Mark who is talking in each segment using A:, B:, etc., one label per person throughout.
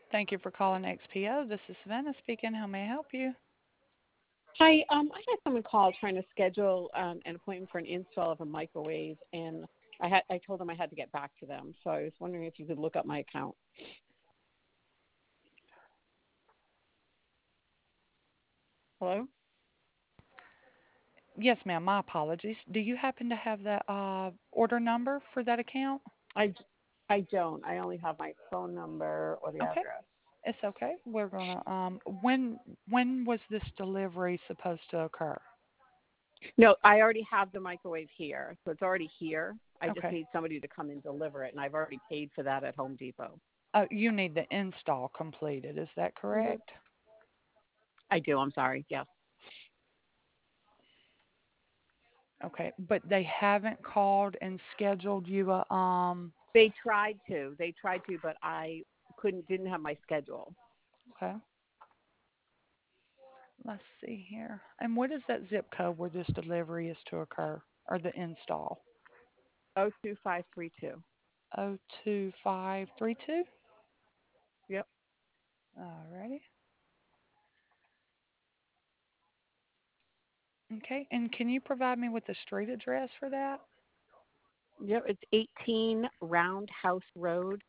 A: Thank you for calling XPO. This is Savannah speaking. How may I help you?
B: Hi, I had someone call trying to schedule an appointment for an install of a microwave, and I told them I had to get back to them. So I was wondering if you could look up my account. Hello?
A: Yes, ma'am. My apologies. Do you happen to have the order number for that account?
B: I I don't. I only have my phone number or the
A: Okay,
B: address.
A: it's okay. We're gonna when was this delivery supposed to occur?
B: No, I already have the microwave here, so it's already here. I just
A: Okay.
B: need somebody to come and deliver it, and I've already paid for that at Home Depot.
A: Oh, you need the install completed. Is that
B: hmm
A: correct?
B: I do. I'm sorry. Yes,
A: Okay, but they haven't called and scheduled you a
B: they tried to. They tried to, but I couldn't. Didn't have my schedule.
A: Okay. Let's see here. And what is that zip code where this delivery is to occur or the install?
B: 02532.
A: 02532.
B: Yep.
A: Alrighty. Okay. And can you provide me with the street address for that?
B: Yep, it's 18 Roundhouse Road.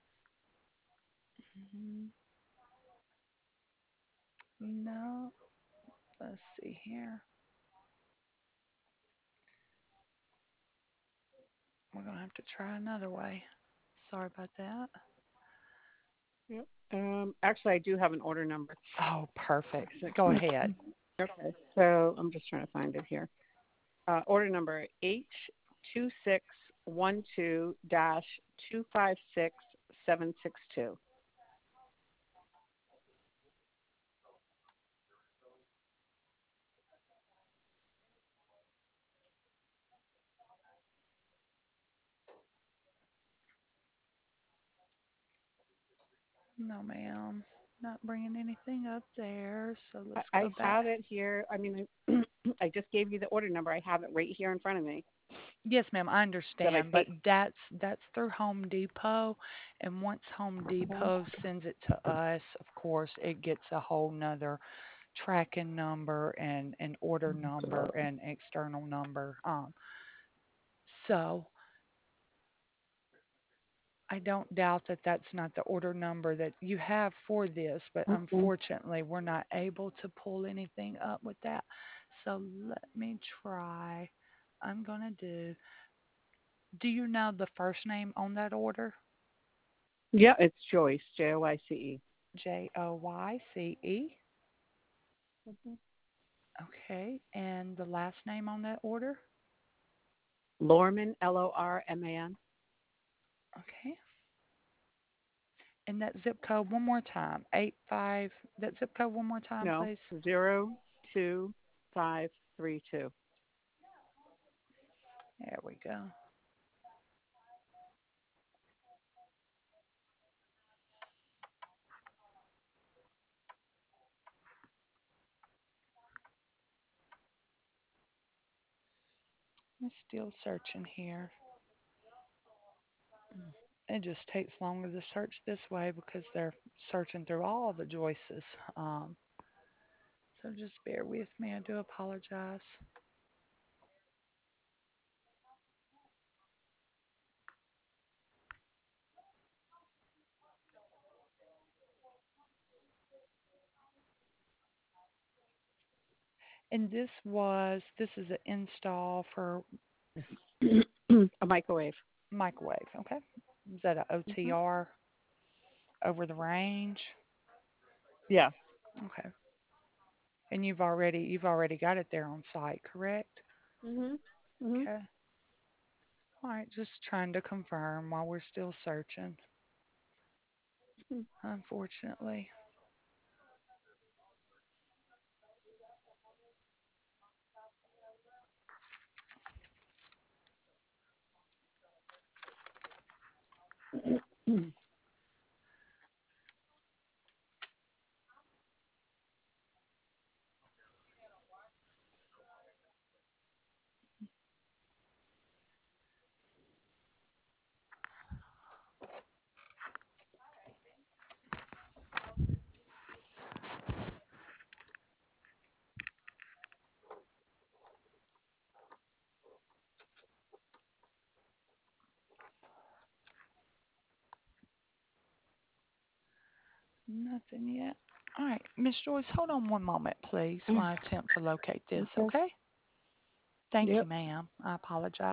A: Mhm. No. Let's see here. We're going to have to try another way. Sorry about that.
B: Yep. Actually, I do have an order number.
A: Oh, perfect. Go ahead.
B: Okay, so I'm just trying to find it here. Order number H2612-256762.
A: No, ma'am. Not bringing anything up there. So let's
B: I
A: go back.
B: have it here. I mean, I just gave you the order number. I have it right here in front of me
A: Yes, ma'am, I
B: that I
A: understand, but
B: paid.
A: that's through Home Depot, and once Home
B: Okay.
A: Depot sends it to us, of course, it gets a whole nother tracking number and an order number and external number. So I don't doubt that that's not the order number that you have for this, but
B: Mhm.
A: unfortunately, we're not able to pull anything up with that. So let me try. I'm gonna do you know the first name on that order?
B: Yeah, it's Joyce, Joyce.
A: Joyce.
B: Mhm.
A: Okay. And the last name on that order?
B: Lorman, Lorman.
A: Okay. And that zip code one more time. 85. That zip code one more time,
B: No,
A: please.
B: 02532.
A: There we go. I'm still searching here. It just takes longer to search this way because they're searching through all the Joyces. Um, so just bear with me. I do apologize. And this is an install for
B: A microwave.
A: microwave. Okay. Is that a
B: Hmm.
A: OTR over the range?
B: Yes.
A: Okay. And you've already got it there on site, correct?
B: Mhm. Mhm.
A: Okay. All right, just trying to confirm while we're still searching. Unfortunately. Nothing yet. All right, Miss Joyce, hold on one moment, please, while I attempt to locate this,
B: Okay.
A: okay? Thank you,
B: Yep.
A: ma'am. I apologize.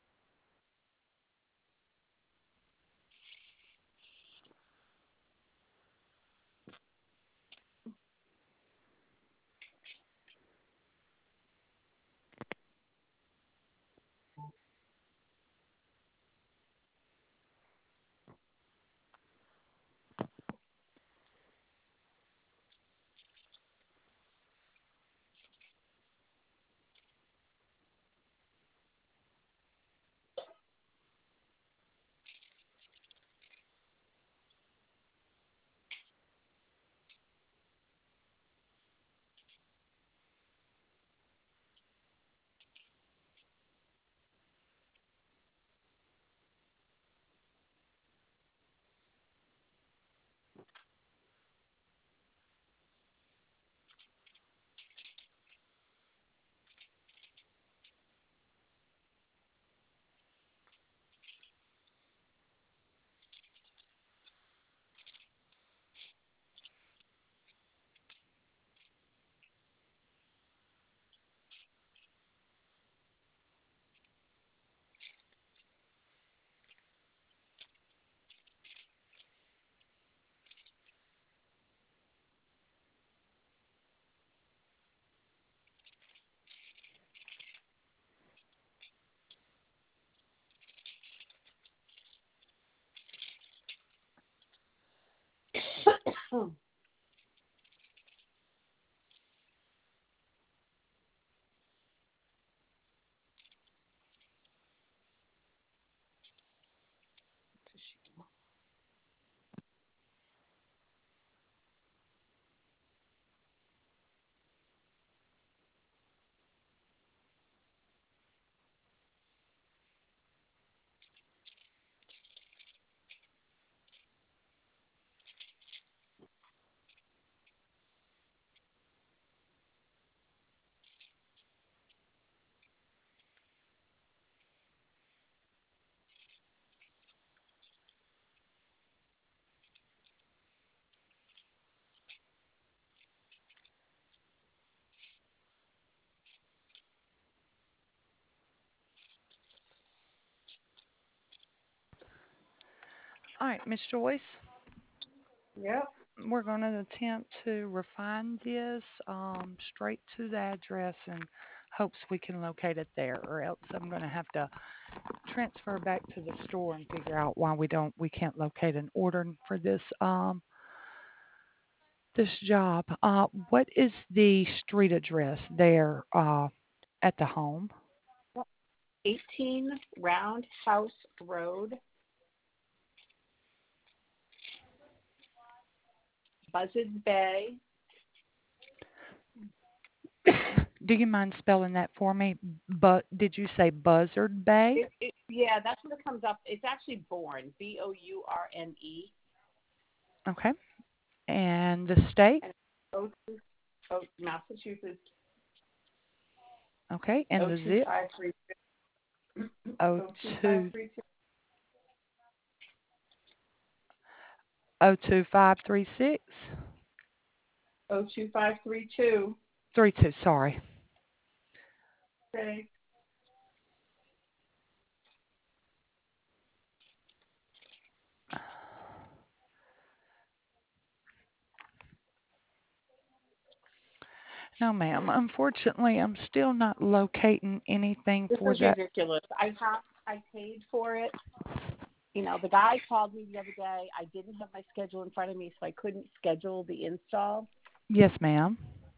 B: Oh,
A: All right, Miss Joyce,
B: yep.
A: we're going to attempt to refine this straight to the address and hopes we can locate it there, or else I'm going to have to transfer back to the store and figure out why we can't locate an order for this job. What is the street address there at the home?
B: 18 Roundhouse Road, Buzzards Bay.
A: Do you mind spelling that for me? But did you say Buzzard Bay?
B: Yeah, that's what it comes up. It's actually Bourne, Bourne,
A: Okay. And the state?
B: and O two Massachusetts
A: Okay. And
B: O
A: the
B: two
A: zip?
B: five three
A: O
B: O two five
A: two
B: three two.
A: 02536?
B: 02532.
A: 32, sorry.
B: Okay.
A: No, ma'am. Unfortunately, I'm still not locating anything
B: This
A: for
B: is
A: that.
B: ridiculous. I paid for it. You know, the guy called me the other day. I didn't have my schedule in front of me, so I couldn't schedule the install.
A: Yes, ma'am.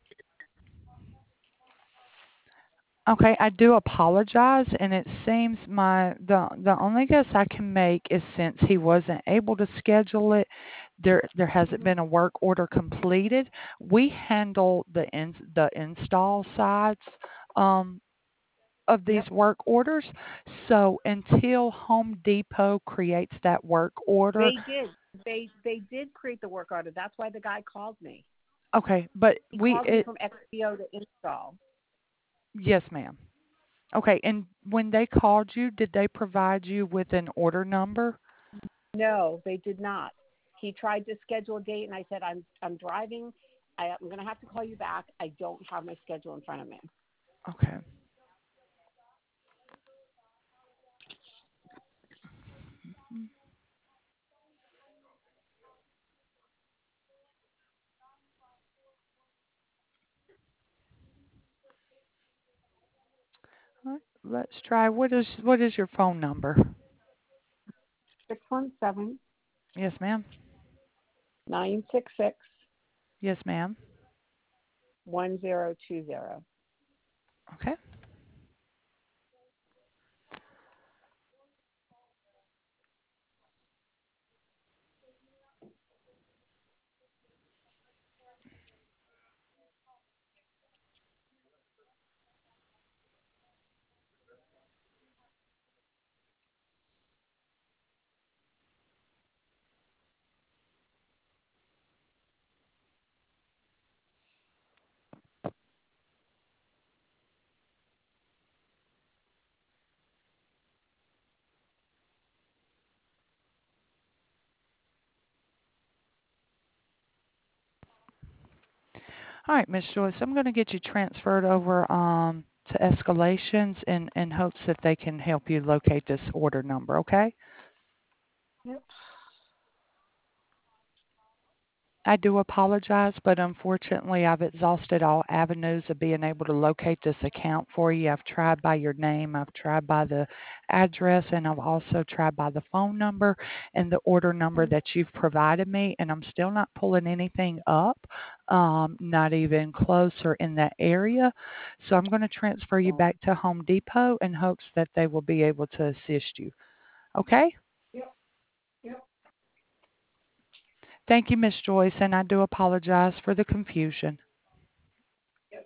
A: Okay, I do apologize, and it seems the only guess I can make is since he wasn't able to schedule it, there hasn't
B: Mhm.
A: been a work order completed. We handle the install sides um, of these
B: Yep.
A: work orders. So until Home Depot creates that work order,
B: They did. They did create the work order. That's why the guy called me.
A: okay, but
B: He called me
A: it
B: from XPO to install.
A: yes, ma'am. Okay, and when they called you, did they provide you with an order number?
B: No, they did not. He tried to schedule a date, and I said, I'm driving. I'm going to have to call you back. I don't have my schedule in front of me.
A: Okay. All right, let's try. What is your phone number?
B: 617
A: Yes, ma'am.
B: 966
A: Yes, ma'am.
B: 1020.
A: Okay. All right, Miss Joyce, I'm going to get you transferred over to escalations in hopes that they can help you locate this order number, okay?
B: Yep.
A: I do apologize, but unfortunately, I've exhausted all avenues of being able to locate this account for you. I've tried by your name, I've tried by the address, and I've also tried by the phone number and the order number that you've provided me, and I'm still not pulling anything up, not even close or in that area. So I'm going to transfer you
B: So,
A: back to Home Depot in hopes that they will be able to assist you. Okay?
B: yep. Yep.
A: Thank you, Miss Joyce, and I do apologize for the confusion.
B: Yep.